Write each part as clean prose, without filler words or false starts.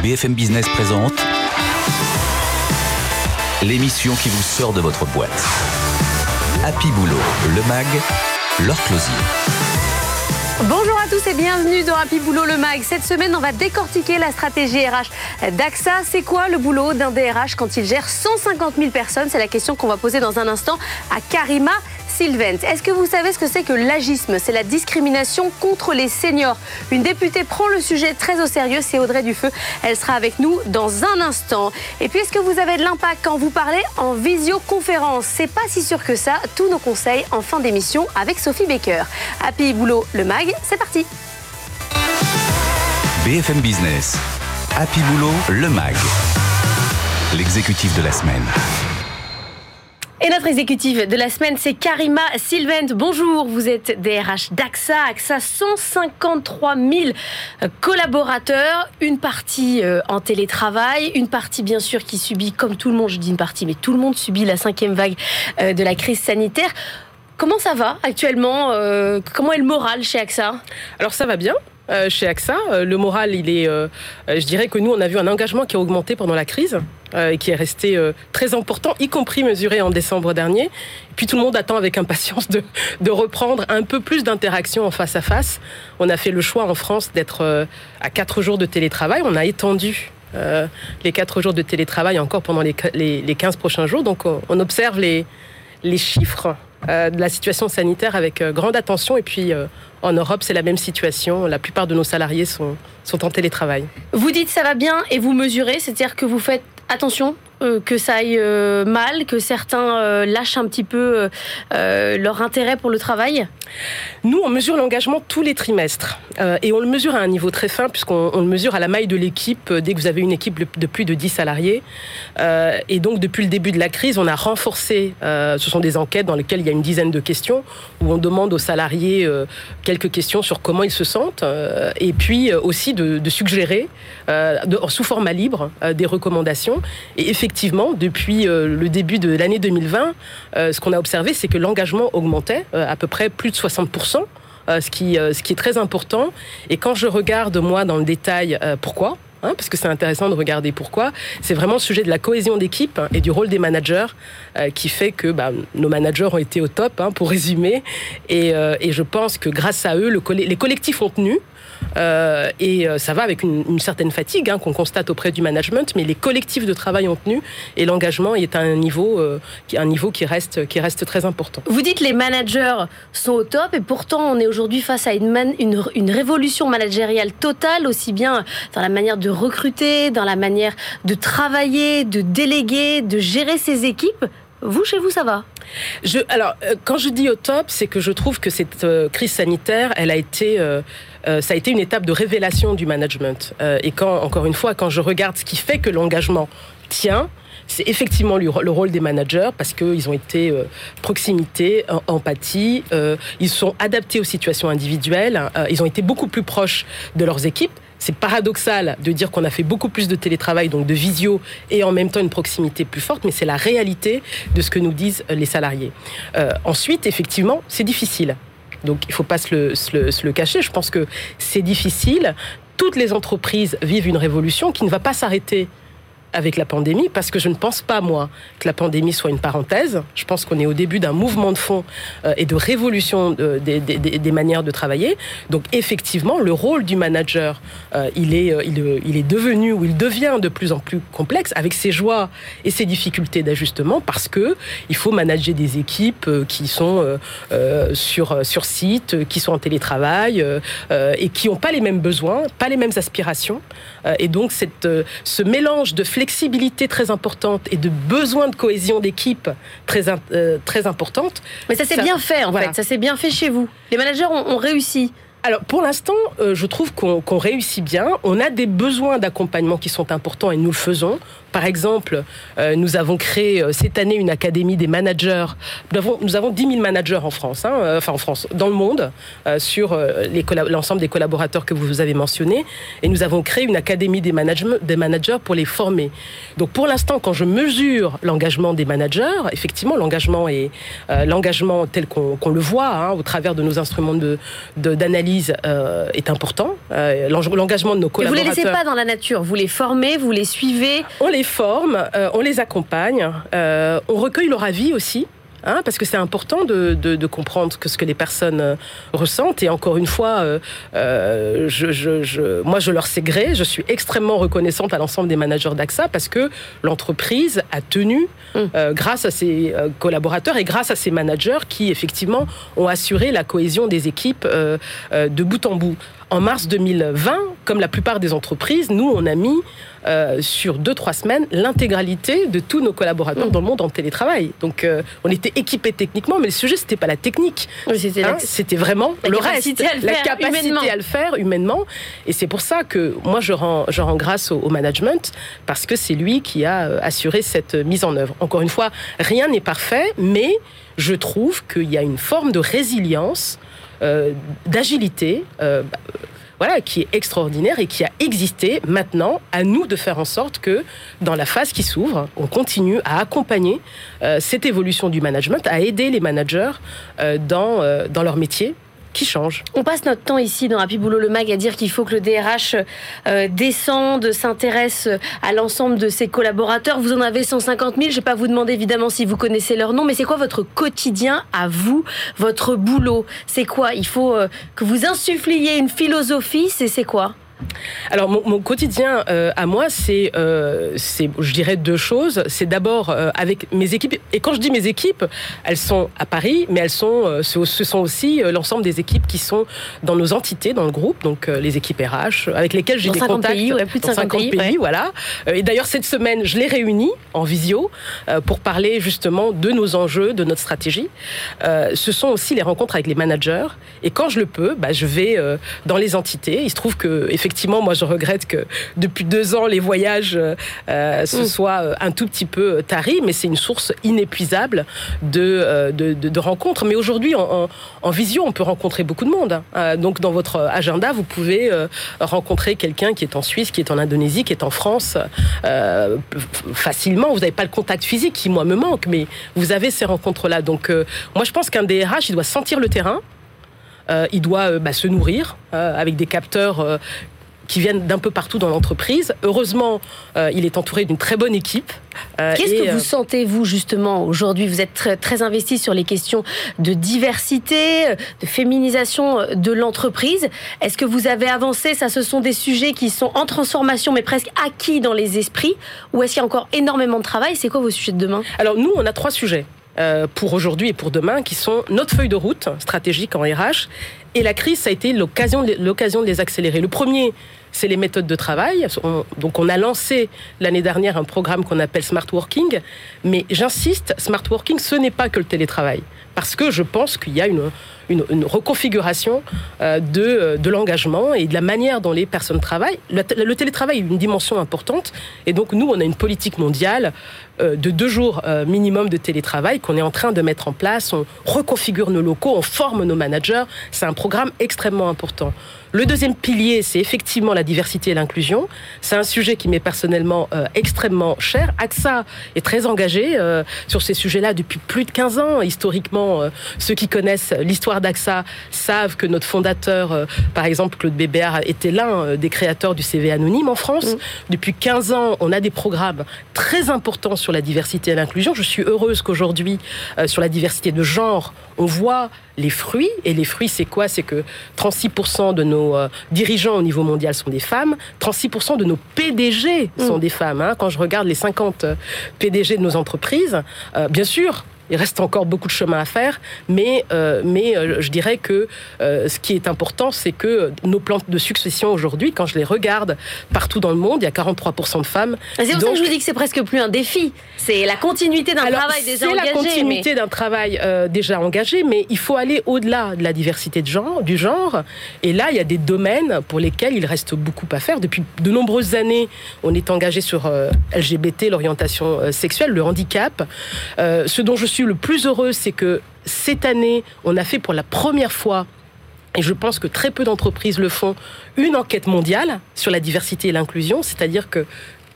BFM Business présente l'émission qui vous sort de votre boîte. Happy Boulot, le MAG, Laure Closier. Bonjour à tous et bienvenue dans Happy Boulot le MAG. Cette semaine, on va décortiquer la stratégie RH d'AXA. C'est quoi le boulot d'un DRH quand il gère 150 000 personnes? C'est la question qu'on va poser dans un instant à Karima Sylvent. Est-ce que vous savez ce que c'est que l'agisme? C'est la discrimination contre les seniors. Une députée prend le sujet très au sérieux, c'est Audrey Dufeu. Elle sera avec nous dans un instant. Et puis, est-ce que vous avez de l'impact quand vous parlez en visioconférence? C'est pas si sûr que ça. Tous nos conseils en fin d'émission avec Sophie Baker. Happy Boulot le MAG, c'est parti. BFM Business, Happy Boulot, le MAG, l'exécutif de la semaine. Et notre exécutive de la semaine, c'est Karima Sylvent. Bonjour, vous êtes DRH d'AXA. AXA, 153 000 collaborateurs, une partie en télétravail, une partie bien sûr qui subit, comme tout le monde, je dis une partie, mais tout le monde subit la 5e vague de la crise sanitaire. Comment ça va actuellement? Comment est le moral chez AXA? Alors ça va bien. Chez AXA, le moral, il est, je dirais que nous, on a vu un engagement qui a augmenté pendant la crise et qui est resté très important, y compris mesuré en décembre dernier. Et puis tout le monde attend avec impatience de reprendre un peu plus d'interaction en face à face. On a fait le choix en France d'être à 4 jours de télétravail. On a étendu les 4 jours de télétravail encore pendant les 15 prochains jours. Donc on observe les chiffres de la situation sanitaire avec grande attention. Et puis en Europe, c'est la même situation. La plupart de nos salariés sont en télétravail. Vous dites ça va bien et vous mesurez, c'est-à-dire que vous faites attention que ça aille mal, que certains lâchent un petit peu leur intérêt pour le travail? Nous, on mesure l'engagement tous les trimestres. Et on le mesure à un niveau très fin, puisqu'on le mesure à la maille de l'équipe, dès que vous avez une équipe de plus de 10 salariés. Et donc, depuis le début de la crise, on a renforcé, ce sont des enquêtes dans lesquelles il y a une dizaine de questions, où on demande aux salariés quelques questions sur comment ils se sentent, et puis aussi de suggérer, sous format libre, des recommandations. Et effectivement, depuis le début de l'année 2020, ce qu'on a observé, c'est que l'engagement augmentait à peu près plus de 60%, ce qui est très important. Et quand je regarde, moi, dans le détail, pourquoi, parce que c'est intéressant de regarder pourquoi, c'est vraiment le sujet de la cohésion d'équipe et du rôle des managers qui fait que nos managers ont été au top, pour résumer. Et je pense que grâce à eux, les collectifs ont tenu. Et ça va avec une certaine fatigue qu'on constate auprès du management, mais les collectifs de travail ont tenu et l'engagement est à un niveau qui reste très important. Vous dites que les managers sont au top et pourtant on est aujourd'hui face à une révolution managériale totale, aussi bien dans la manière de recruter, dans la manière de travailler, de déléguer, de gérer ses équipes. Vous, chez vous, ça va? Alors, quand je dis au top, c'est que je trouve que cette crise sanitaire, ça a été une étape de révélation du management. Et encore une fois, quand je regarde ce qui fait que l'engagement tient, c'est effectivement le rôle des managers parce qu'ils ont été proximité, empathie, ils sont adaptés aux situations individuelles, ils ont été beaucoup plus proches de leurs équipes. C'est paradoxal de dire qu'on a fait beaucoup plus de télétravail, donc de visio, et en même temps une proximité plus forte, mais c'est la réalité de ce que nous disent les salariés. Ensuite, effectivement, c'est difficile. Donc, il ne faut pas se le cacher. Je pense que c'est difficile. Toutes les entreprises vivent une révolution qui ne va pas s'arrêter avec la pandémie, parce que je ne pense pas, moi, que la pandémie soit une parenthèse. Je pense qu'on est au début d'un mouvement de fond et de révolution des manières de travailler. Donc, effectivement, le rôle du manager, il est devenu, ou il devient de plus en plus complexe, avec ses joies et ses difficultés d'ajustement, parce que il faut manager des équipes qui sont sur site, qui sont en télétravail, et qui n'ont pas les mêmes besoins, pas les mêmes aspirations. Et donc, ce mélange de flexibilité très importante et de besoin de cohésion d'équipe très importante. Mais ça s'est bien fait, en fait. Ça s'est bien fait chez vous. Les managers ont réussi. Alors, pour l'instant, je trouve qu'on réussit bien. On a des besoins d'accompagnement qui sont importants et nous le faisons. Par exemple, nous avons créé cette année une académie des managers. Nous avons 10 000 managers en France, en France, dans le monde, sur l'ensemble des collaborateurs que vous avez mentionnés. Et nous avons créé une académie des managers pour les former. Donc, pour l'instant, quand je mesure l'engagement des managers, effectivement, l'engagement tel qu'on le voit au travers de nos instruments d'analyse analyse est important. L'engagement de nos collaborateurs. Et vous les laissez pas dans la nature, vous les formez, vous les suivez. On les forme, on les accompagne, on recueille leur avis aussi. Parce que c'est important de comprendre ce que les personnes ressentent. Et encore une fois, moi, je leur sais gré. Je suis extrêmement reconnaissante à l'ensemble des managers d'AXA parce que l'entreprise a tenu grâce à ses collaborateurs et grâce à ses managers qui, effectivement, ont assuré la cohésion des équipes de bout en bout. En mars 2020, comme la plupart des entreprises, nous, on a mis sur 2-3 semaines l'intégralité de tous nos collaborateurs dans le monde en télétravail. Donc, on était équipés techniquement, mais le sujet, c'était pas la technique. Oui, c'était vraiment le reste, la capacité à le faire humainement. Et c'est pour ça que moi, je rends grâce au management, parce que c'est lui qui a assuré cette mise en œuvre. Encore une fois, rien n'est parfait, mais je trouve qu'il y a une forme de résilience, d'agilité, qui est extraordinaire et qui a existé. Maintenant, à nous de faire en sorte que, dans la phase qui s'ouvre, on continue à accompagner cette évolution du management, à aider les managers dans leur métier qui change. On passe notre temps ici dans Happy Boulot le Mag à dire qu'il faut que le DRH descende, s'intéresse à l'ensemble de ses collaborateurs. Vous en avez 150 000. Je ne vais pas vous demander évidemment si vous connaissez leur nom, mais c'est quoi votre quotidien à vous, votre boulot? C'est quoi? Il faut que vous insuffliez une philosophie, c'est quoi? Alors mon quotidien à moi, c'est je dirais 2 choses. C'est d'abord avec mes équipes. Et quand je dis mes équipes, elles sont à Paris, mais ce sont aussi l'ensemble des équipes qui sont dans nos entités, dans le groupe, donc les équipes RH, avec lesquelles j'ai des contacts. Pays, plus de 50 pays, voilà. Et d'ailleurs cette semaine, je les réunis en visio pour parler justement de nos enjeux, de notre stratégie. Ce sont aussi les rencontres avec les managers. Et quand je le peux, je vais dans les entités. Il se trouve que effectivement, moi, je regrette que depuis 2 ans, les voyages se soient un tout petit peu taris, mais c'est une source inépuisable de rencontres. Mais aujourd'hui, en visio, on peut rencontrer beaucoup de monde. Donc, dans votre agenda, vous pouvez rencontrer quelqu'un qui est en Suisse, qui est en Indonésie, qui est en France, facilement. Vous n'avez pas le contact physique qui, moi, me manque, mais vous avez ces rencontres-là. Donc, moi, je pense qu'un DRH, il doit sentir le terrain. Il doit se nourrir avec des capteurs qui viennent d'un peu partout dans l'entreprise. Heureusement, il est entouré d'une très bonne équipe. Qu'est-ce que vous sentez, vous, justement, aujourd'hui? Vous êtes très, très investi sur les questions de diversité, de féminisation de l'entreprise. Est-ce que vous avez avancé? Ça, ce sont des sujets qui sont en transformation, mais presque acquis dans les esprits. Ou est-ce qu'il y a encore énormément de travail? C'est quoi vos sujets de demain? Alors, nous, on a 3 sujets. Pour aujourd'hui et pour demain, qui sont notre feuille de route stratégique en RH. Et la crise, ça a été l'occasion de les accélérer. Le premier, c'est les méthodes de travail. Donc, on a lancé l'année dernière un programme qu'on appelle Smart Working. Mais j'insiste, Smart Working, ce n'est pas que le télétravail. Parce que je pense qu'il y a une reconfiguration de l'engagement et de la manière dont les personnes travaillent. Le télétravail est une dimension importante. Et donc, nous, on a une politique mondiale de 2 jours minimum de télétravail qu'on est en train de mettre en place. On reconfigure nos locaux, on forme nos managers. C'est un programme extrêmement important. Le deuxième pilier, c'est effectivement la diversité et l'inclusion. C'est un sujet qui m'est personnellement extrêmement cher. AXA est très engagé sur ces sujets-là depuis plus de 15 ans. Historiquement, ceux qui connaissent l'histoire d'AXA savent que notre fondateur, par exemple Claude Bébert, était l'un des créateurs du CV anonyme en France. Depuis 15 ans, on a des programmes très importants sur la diversité et l'inclusion. Je suis heureuse qu'aujourd'hui, sur la diversité de genre, on voit les fruits. Et les fruits, c'est quoi? C'est que 36% de nos dirigeants au niveau mondial sont des femmes. 36% de nos PDG sont des femmes. Quand je regarde les 50 PDG de nos entreprises, bien sûr, il reste encore beaucoup de chemin à faire, mais je dirais que ce qui est important, c'est que nos plans de succession aujourd'hui, quand je les regarde partout dans le monde, il y a 43% de femmes. C'est pour ça que je vous dis que c'est presque plus un défi. C'est la continuité d'un travail déjà engagé. C'est la continuité d'un travail déjà engagé, mais il faut aller au-delà de la diversité du genre. Et là, il y a des domaines pour lesquels il reste beaucoup à faire. Depuis de nombreuses années, on est engagé sur LGBT, l'orientation sexuelle, le handicap. Ce dont je suis le plus heureux, c'est que cette année, on a fait pour la première fois, et je pense que très peu d'entreprises le font, une enquête mondiale sur la diversité et l'inclusion, c'est-à-dire que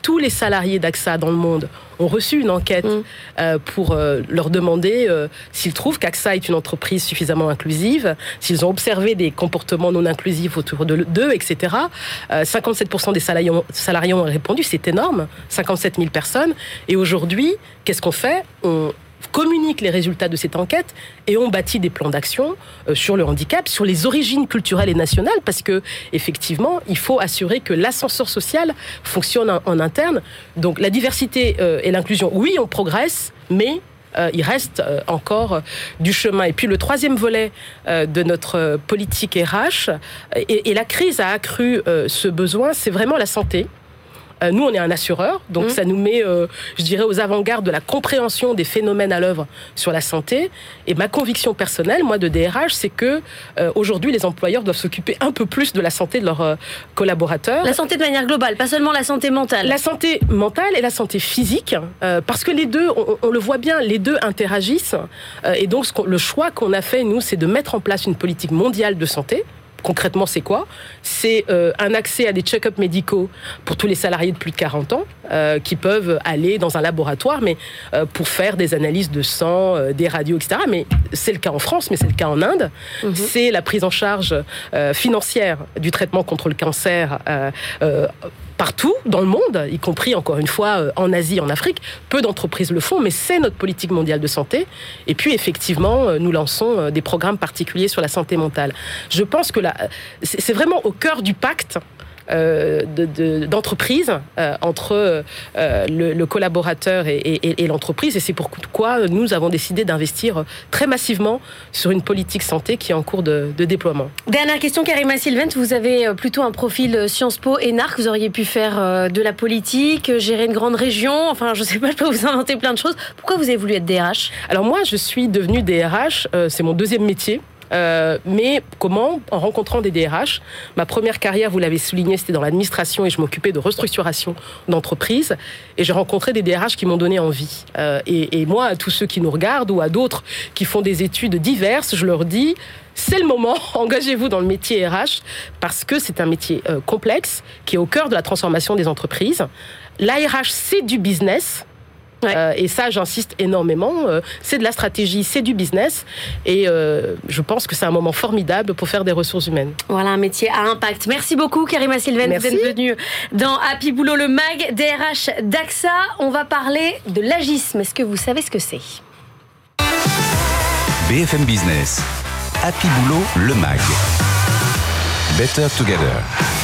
tous les salariés d'AXA dans le monde ont reçu une enquête pour leur demander s'ils trouvent qu'AXA est une entreprise suffisamment inclusive, s'ils ont observé des comportements non inclusifs autour d'eux, etc. 57% des salariés ont répondu, c'est énorme, 57 000 personnes. Et aujourd'hui, qu'est-ce qu'on fait ? On communique les résultats de cette enquête et on bâtit des plans d'action sur le handicap, sur les origines culturelles et nationales, parce que effectivement, il faut assurer que l'ascenseur social fonctionne en interne. Donc la diversité et l'inclusion, oui, on progresse, mais il reste encore du chemin. Et puis le troisième volet de notre politique RH, et la crise a accru ce besoin, c'est vraiment la santé. Nous, on est un assureur, donc ça nous met, je dirais, aux avant-gardes de la compréhension des phénomènes à l'œuvre sur la santé. Et ma conviction personnelle, moi, de DRH, c'est que aujourd'hui, les employeurs doivent s'occuper un peu plus de la santé de leurs collaborateurs. La santé de manière globale, pas seulement la santé mentale. La santé mentale et la santé physique, parce que les deux, on le voit bien, les deux interagissent. Et donc, le choix qu'on a fait, nous, c'est de mettre en place une politique mondiale de santé. Concrètement, c'est quoi ? C'est un accès à des check-ups médicaux pour tous les salariés de plus de 40 ans qui peuvent aller dans un laboratoire mais pour faire des analyses de sang, des radios, etc. Mais c'est le cas en France, mais c'est le cas en Inde. C'est la prise en charge financière du traitement contre le cancer partout dans le monde, y compris, encore une fois, en Asie, en Afrique. Peu d'entreprises le font, mais c'est notre politique mondiale de santé. Et puis, effectivement, nous lançons des programmes particuliers sur la santé mentale. Je pense que c'est vraiment au cœur du pacte d'entreprise entre le collaborateur et l'entreprise, et c'est pourquoi nous avons décidé d'investir très massivement sur une politique santé qui est en cours de déploiement. Dernière question, Karima Sylvent, vous avez plutôt un profil Sciences Po et NARC, vous auriez pu faire de la politique, gérer une grande région, enfin je sais pas, je peux vous inventer plein de choses. Pourquoi vous avez voulu être DRH ? Alors moi je suis devenue DRH, c'est mon deuxième métier. Mais comment ? En rencontrant des DRH. Ma première carrière, vous l'avez souligné, c'était dans l'administration et je m'occupais de restructuration d'entreprises. Et j'ai rencontré des DRH qui m'ont donné envie. Et moi, à tous ceux qui nous regardent ou à d'autres qui font des études diverses, je leur dis, c'est le moment, engagez-vous dans le métier RH parce que c'est un métier complexe qui est au cœur de la transformation des entreprises. L'ARH, c'est du business. Et ça, j'insiste énormément. C'est de la stratégie, c'est du business. Et je pense que c'est un moment formidable pour faire des ressources humaines. Voilà, un métier à impact. Merci beaucoup, Karima Sylvent. Vous êtes venue dans Happy Boulot, le MAG, DRH d'AXA. On va parler de l'agisme. Est-ce que vous savez ce que c'est ? BFM Business, Happy Boulot, le MAG. Better Together.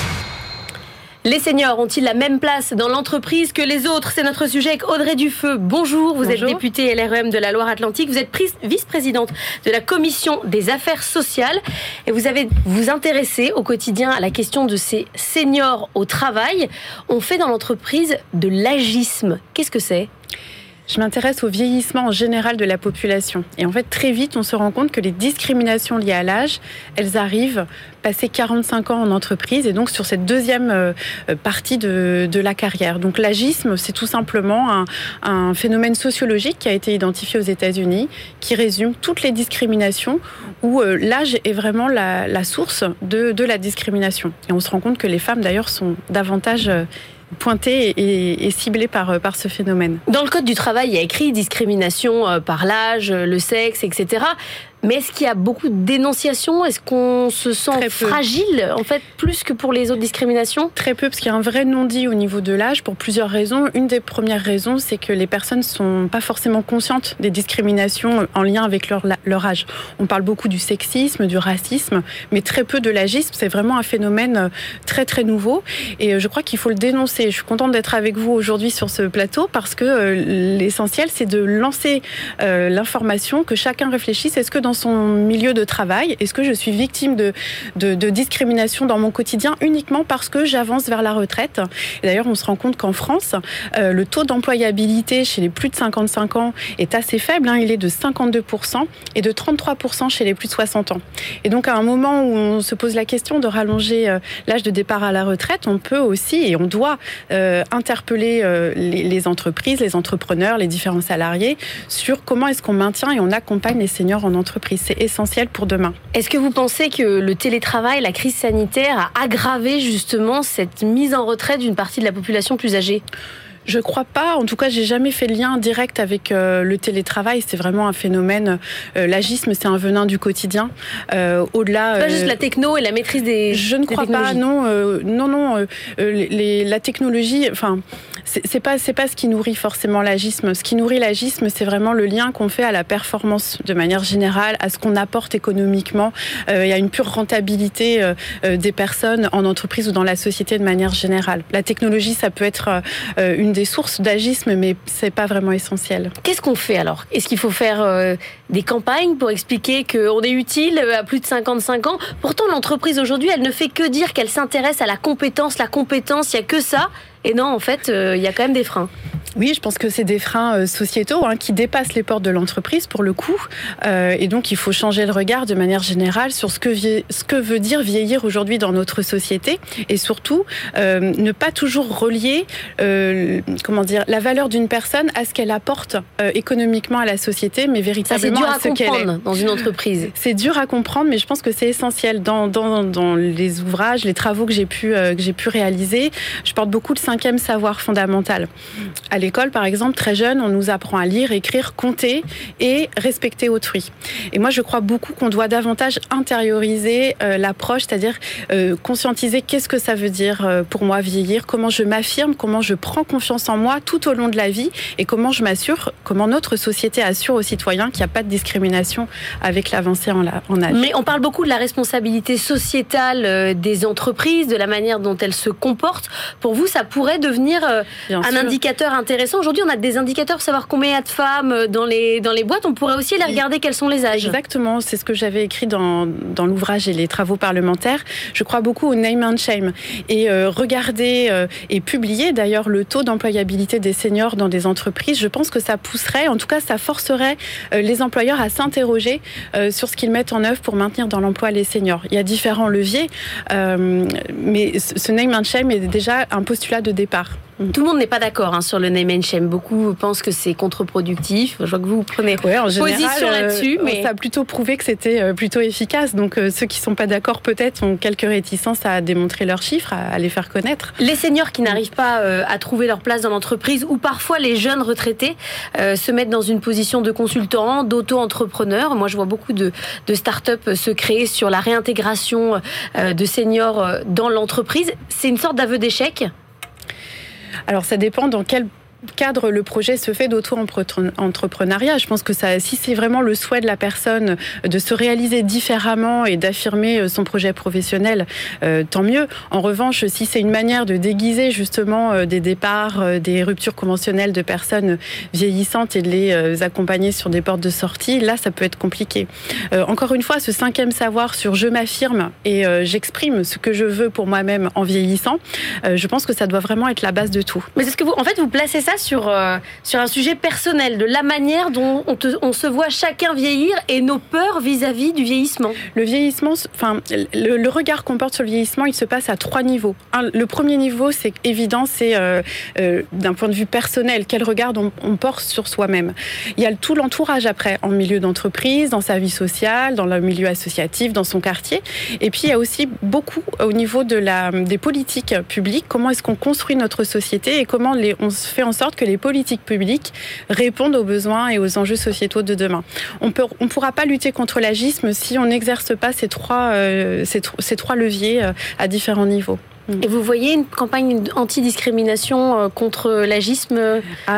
Les seniors ont-ils la même place dans l'entreprise que les autres ? C'est notre sujet avec Audrey Dufeu. Bonjour, vous êtes députée LREM de la Loire-Atlantique. Vous êtes vice-présidente de la Commission des affaires sociales. Et vous intéressez au quotidien à la question de ces seniors au travail. On fait dans l'entreprise de l'agisme. Qu'est-ce que c'est ? Je m'intéresse au vieillissement en général de la population. Et en fait, très vite, on se rend compte que les discriminations liées à l'âge, elles arrivent passé 45 ans en entreprise et donc sur cette deuxième partie de la carrière. Donc l'agisme, c'est tout simplement un phénomène sociologique qui a été identifié aux États-Unis, qui résume toutes les discriminations où l'âge est vraiment la source de la discrimination. Et on se rend compte que les femmes, d'ailleurs, sont davantage pointées et ciblées par ce phénomène. Dans le Code du travail, il y a écrit discrimination par l'âge, le sexe, etc. Mais est-ce qu'il y a beaucoup de dénonciations ? Est-ce qu'on se sent fragile, en fait, plus que pour les autres discriminations ? Très peu, parce qu'il y a un vrai non-dit au niveau de l'âge, pour plusieurs raisons. Une des premières raisons, c'est que les personnes ne sont pas forcément conscientes des discriminations en lien avec leur âge. On parle beaucoup du sexisme, du racisme, mais très peu de l'agisme. C'est vraiment un phénomène très, très nouveau. Et je crois qu'il faut le dénoncer. Je suis contente d'être avec vous aujourd'hui sur ce plateau, parce que l'essentiel, c'est de lancer l'information, que chacun réfléchisse. Est-ce que dans son milieu de travail, est-ce que je suis victime de discrimination dans mon quotidien uniquement parce que j'avance vers la retraite ? Et d'ailleurs, on se rend compte qu'en France, le taux d'employabilité chez les plus de 55 ans est assez faible. Il est de 52% et de 33% chez les plus de 60 ans. Et donc, à un moment où on se pose la question de rallonger l'âge de départ à la retraite, on peut aussi et on doit interpeller les entreprises, les entrepreneurs, les différents salariés sur comment est-ce qu'on maintient et on accompagne les seniors en entreprise. entreprise. C'est essentiel pour demain. Est-ce que vous pensez que le télétravail, la crise sanitaire a aggravé justement cette mise en retrait d'une partie de la population plus âgée ? Je crois pas. En tout cas, j'ai jamais fait le lien direct avec le télétravail. C'est vraiment un phénomène. L'agisme, c'est un venin du quotidien. Au-delà. Pas juste la techno et la maîtrise des. Je ne crois pas. Non. La technologie. Enfin, c'est pas ce qui nourrit forcément l'agisme. Ce qui nourrit l'agisme, c'est vraiment le lien qu'on fait à la performance de manière générale, à ce qu'on apporte économiquement. Il y a une pure rentabilité des personnes en entreprise ou dans la société de manière générale. La technologie, ça peut être une des sources d'agisme, mais c'est pas vraiment essentiel. Qu'est-ce qu'on fait alors ? Est-ce qu'il faut faire des campagnes pour expliquer qu'on est utile à plus de 55 ans ? Pourtant, l'entreprise aujourd'hui, elle ne fait que dire qu'elle s'intéresse à la compétence, il n'y a que ça. Et non, en fait, il y a quand même des freins. Oui, je pense que c'est des freins sociétaux qui dépassent les portes de l'entreprise pour le coup. Et donc, il faut changer le regard de manière générale sur ce que veut dire vieillir aujourd'hui dans notre société. Et surtout, ne pas toujours relier la valeur d'une personne à ce qu'elle apporte économiquement à la société, mais véritablement à ce qu'elle est. C'est dur à comprendre dans une entreprise. C'est dur à comprendre, mais je pense que c'est essentiel. Dans les ouvrages, les travaux que j'ai pu réaliser, je porte beaucoup le 5e savoir fondamental. À l'école, par exemple, très jeune, on nous apprend à lire, écrire, compter et respecter autrui. Et moi, je crois beaucoup qu'on doit davantage intérioriser l'approche, c'est-à-dire conscientiser qu'est-ce que ça veut dire pour moi vieillir, comment je m'affirme, comment je prends confiance en moi tout au long de la vie et comment notre société assure aux citoyens qu'il n'y a pas de discrimination avec l'avancée en âge. Mais on parle beaucoup de la responsabilité sociétale des entreprises, de la manière dont elles se comportent. Pour vous, ça pourrait devenir un indicateur intéressant. Aujourd'hui, on a des indicateurs pour savoir combien il y a de femmes dans les boîtes. On pourrait aussi les regarder quels sont les âges. Exactement, c'est ce que j'avais écrit dans l'ouvrage et les travaux parlementaires. Je crois beaucoup au name and shame. Et regarder et publier d'ailleurs le taux d'employabilité des seniors dans des entreprises, je pense que ça pousserait, en tout cas ça forcerait les employeurs à s'interroger sur ce qu'ils mettent en œuvre pour maintenir dans l'emploi les seniors. Il y a différents leviers, mais ce name and shame est déjà un postulat de départ. Tout le monde n'est pas d'accord sur le name and shame. Beaucoup pensent que c'est contre-productif. Je vois que vous prenez position là-dessus. Mais ça a plutôt prouvé que c'était plutôt efficace. Donc ceux qui ne sont pas d'accord peut-être ont quelques réticences à démontrer leurs chiffres, à les faire connaître. Les seniors qui n'arrivent pas à trouver leur place dans l'entreprise ou parfois les jeunes retraités se mettent dans une position de consultant, d'auto-entrepreneur. Moi, je vois beaucoup de start-up se créer sur la réintégration de seniors dans l'entreprise. C'est une sorte d'aveu d'échec. Alors, ça dépend dans quel cadre le projet se fait d'auto-entrepreneuriat. Je pense que si c'est vraiment le souhait de la personne de se réaliser différemment et d'affirmer son projet professionnel, tant mieux. En revanche, si c'est une manière de déguiser justement des départs, des ruptures conventionnelles de personnes vieillissantes et de les accompagner sur des portes de sortie, là, ça peut être compliqué. Encore une fois, ce 5e savoir sur je m'affirme et j'exprime ce que je veux pour moi-même en vieillissant, je pense que ça doit vraiment être la base de tout. Mais est-ce que vous placez ça sur un sujet personnel, de la manière dont on se voit chacun vieillir et nos peurs vis-à-vis du vieillissement. Le vieillissement, le regard qu'on porte sur le vieillissement, il se passe à 3 niveaux. Le premier niveau, c'est évident, c'est d'un point de vue personnel, quel regard on porte sur soi-même. Il y a tout l'entourage après, en milieu d'entreprise, dans sa vie sociale, dans le milieu associatif, dans son quartier. Et puis, il y a aussi beaucoup au niveau des politiques publiques, comment est-ce qu'on construit notre société et comment on se fait en sorte que les politiques publiques répondent aux besoins et aux enjeux sociétaux de demain. On pourra pas lutter contre l'agisme si on n'exerce pas ces trois leviers à différents niveaux. Et vous voyez une campagne anti-discrimination contre l'agisme ?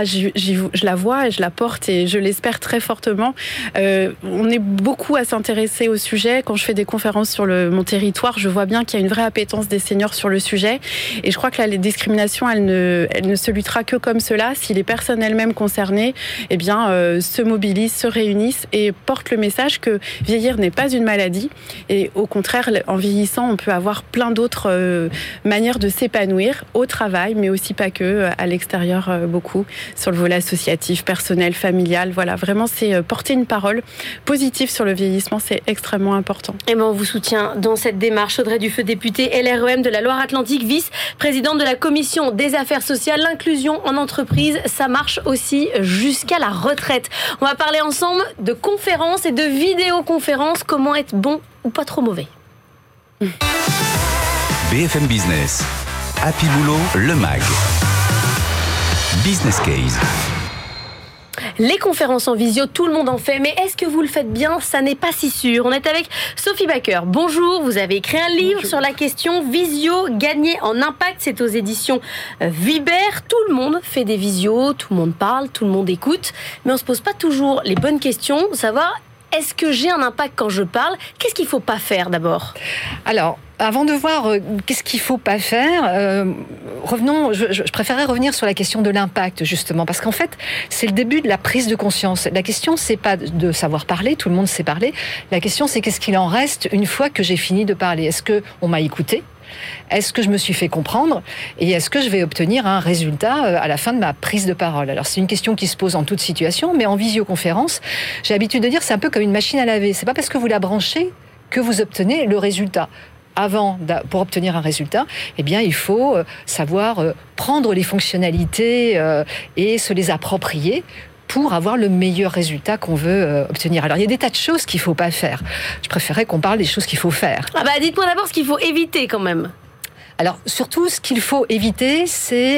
Je la vois et je la porte et je l'espère très fortement. On est beaucoup à s'intéresser au sujet. Quand je fais des conférences sur mon territoire, je vois bien qu'il y a une vraie appétence des seniors sur le sujet. Et je crois que la discrimination, elle ne se luttera que comme cela si les personnes elles-mêmes concernées se mobilisent, se réunissent et portent le message que vieillir n'est pas une maladie. Et au contraire, en vieillissant, on peut avoir plein d'autres manière de s'épanouir au travail, mais aussi pas que, à l'extérieur beaucoup, sur le volet associatif, personnel, familial. Voilà, vraiment, c'est porter une parole positive sur le vieillissement, c'est extrêmement important. Et on vous soutient dans cette démarche. Audrey Dufeu, députée LREM de la Loire-Atlantique, vice-présidente de la Commission des affaires sociales, l'inclusion en entreprise, ça marche aussi jusqu'à la retraite. On va parler ensemble de conférences et de vidéoconférences, comment être bon ou pas trop mauvais. BFM Business, Happy Boulot, le MAG. Business Case. Les conférences en visio, tout le monde en fait, mais est-ce que vous le faites bien? Ça n'est pas si sûr. On est avec Sophie Baker. Bonjour, vous avez écrit un livre sur la question visio, gagner en impact. C'est aux éditions Viber. Tout le monde fait des visios, tout le monde parle, tout le monde écoute, mais on se pose pas toujours les bonnes questions, savoir est-ce que j'ai un impact quand je parle? Qu'est-ce qu'il ne faut pas faire d'abord? Alors, avant de voir qu'est-ce qu'il ne faut pas faire, je préférerais revenir sur la question de l'impact, justement, parce qu'en fait, c'est le début de la prise de conscience. La question, c'est pas de savoir parler, tout le monde sait parler. La question, c'est qu'est-ce qu'il en reste une fois que j'ai fini de parler? Est-ce qu'on m'a écouté? Est-ce que je me suis fait comprendre? Et est-ce que je vais obtenir un résultat à la fin de ma prise de parole? Alors, c'est une question qui se pose en toute situation, mais en visioconférence, j'ai l'habitude de dire c'est un peu comme une machine à laver. C'est pas parce que vous la branchez que vous obtenez le résultat. Pour obtenir un résultat, eh bien, il faut savoir prendre les fonctionnalités et se les approprier pour avoir le meilleur résultat qu'on veut obtenir. Alors, il y a des tas de choses qu'il ne faut pas faire. Je préférerais qu'on parle des choses qu'il faut faire. Dites-moi d'abord ce qu'il faut éviter quand même. Alors, surtout, ce qu'il faut éviter, c'est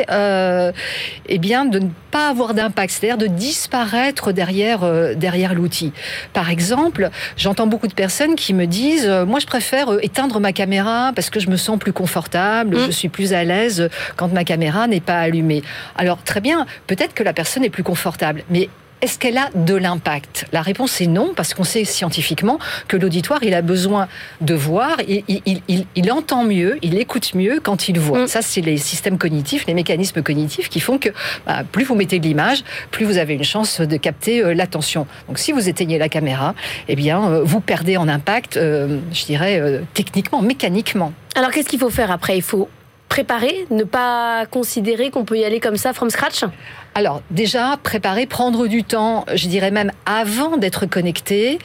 de ne pas avoir d'impact, c'est-à-dire de disparaître derrière l'outil. Par exemple, j'entends beaucoup de personnes qui me disent moi, je préfère éteindre ma caméra parce que je me sens plus confortable, je suis plus à l'aise quand ma caméra n'est pas allumée. Alors, très bien, peut-être que la personne est plus confortable, mais est-ce qu'elle a de l'impact? La réponse est non, parce qu'on sait scientifiquement que l'auditoire, il a besoin de voir, il entend mieux, il écoute mieux quand il voit. Ça, c'est les systèmes cognitifs, les mécanismes cognitifs qui font que plus vous mettez de l'image, plus vous avez une chance de capter l'attention. Donc, si vous éteignez la caméra, eh bien, vous perdez en impact, je dirais, techniquement, mécaniquement. Alors, qu'est-ce qu'il faut faire après? Il faut préparer, ne pas considérer qu'on peut y aller comme ça, from scratch? Alors, déjà, préparer, prendre du temps, je dirais même avant d'être connecté,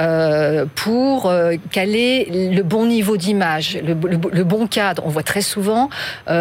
pour caler le bon niveau d'image, le bon cadre. On voit très souvent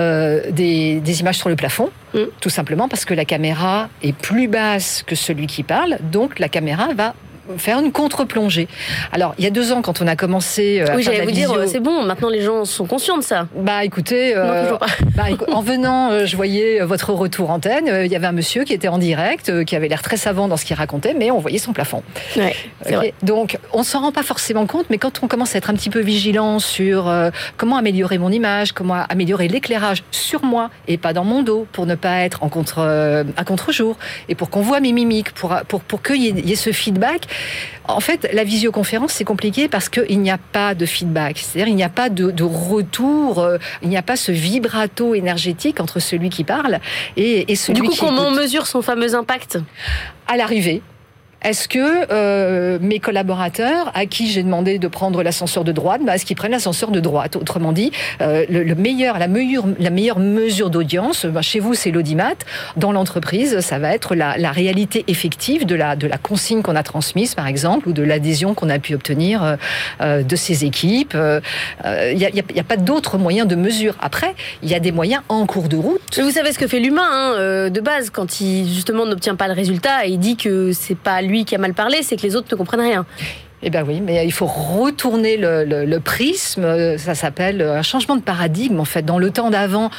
des images sur le plafond, tout simplement parce que la caméra est plus basse que celui qui parle, donc la caméra va faire une contre-plongée. Alors, il y a 2 ans, quand on a commencé à faire de la visio... dire, c'est bon, maintenant les gens sont conscients de ça. Écoutez, en venant, je voyais votre retour antenne, il y avait un monsieur qui était en direct, qui avait l'air très savant dans ce qu'il racontait, mais on voyait son plafond. Ouais, c'est vrai. Donc, on ne s'en rend pas forcément compte, mais quand on commence à être un petit peu vigilant sur comment améliorer mon image, comment améliorer l'éclairage sur moi et pas dans mon dos, pour ne pas être à contre-jour, et pour qu'on voit mes mimiques, pour qu'il y ait ce feedback. En fait, la visioconférence, c'est compliqué parce qu'il n'y a pas de feedback. C'est-à-dire, il n'y a pas de retour, il n'y a pas ce vibrato énergétique entre celui qui parle et celui qui écoute. Du coup, comment on mesure son fameux impact? À l'arrivée. Est-ce que mes collaborateurs, à qui j'ai demandé de prendre l'ascenseur de droite, est-ce qu'ils prennent l'ascenseur de droite? Autrement dit, la meilleure mesure d'audience, chez vous, c'est l'audimat. Dans l'entreprise, ça va être la réalité effective de la consigne qu'on a transmise, par exemple, ou de l'adhésion qu'on a pu obtenir de ces équipes. Il n'y a pas d'autres moyens de mesure. Après, il y a des moyens en cours de route. Vous savez ce que fait l'humain, de base, quand il, justement, n'obtient pas le résultat et il dit que c'est pas lui qui a mal parlé, c'est que les autres ne comprennent rien. Eh bien oui, mais il faut retourner le prisme, ça s'appelle un changement de paradigme en fait. Dans le temps d'avant,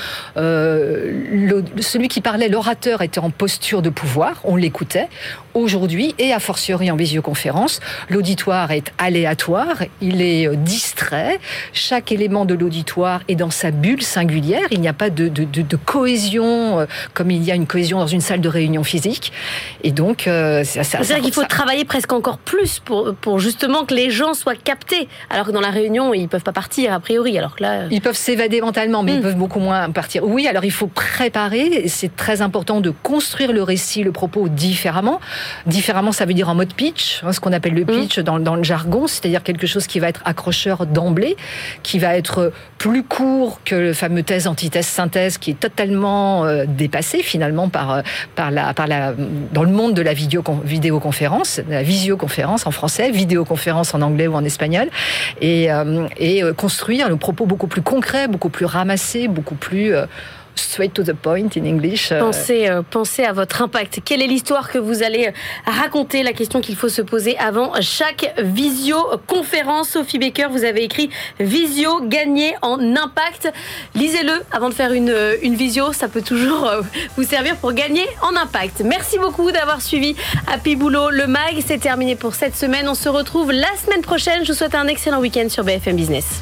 celui qui parlait, l'orateur, était en posture de pouvoir, on l'écoutait. Aujourd'hui, et a fortiori en visioconférence, l'auditoire est aléatoire, il est distrait, chaque élément de l'auditoire est dans sa bulle singulière, il n'y a pas de cohésion comme il y a une cohésion dans une salle de réunion physique. Et donc, c'est-à-dire qu'il faut travailler presque encore plus pour justement que les gens soient captés. Alors que dans la réunion, ils peuvent pas partir, a priori. Alors que là... Ils peuvent s'évader mentalement, mais ils peuvent beaucoup moins partir. Oui, alors il faut préparer. C'est très important de construire le récit, le propos différemment. Différemment, ça veut dire en mode pitch, ce qu'on appelle le pitch dans le jargon, c'est-à-dire quelque chose qui va être accrocheur d'emblée, qui va être plus court que le fameux thèse, antithèse, synthèse, qui est totalement dépassé finalement dans le monde de la vidéoconférence, la visioconférence en français, vidéoconférence en anglais ou en espagnol, et construire le propos beaucoup plus concret, beaucoup plus ramassé, beaucoup plus straight to the point in English. Pensez à votre impact. Quelle est l'histoire que vous allez raconter? La question qu'il faut se poser avant chaque visioconférence. Sophie Baker, vous avez écrit Visio, gagner en impact. Lisez-le avant de faire une visio. Ça peut toujours vous servir pour gagner en impact. Merci beaucoup d'avoir suivi Happy Boulot, le mag. C'est terminé pour cette semaine. On se retrouve la semaine prochaine. Je vous souhaite un excellent week-end sur BFM Business.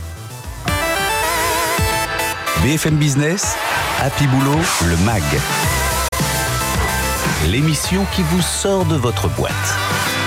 BFM Business, Happy Boulot, le MAG. L'émission qui vous sort de votre boîte.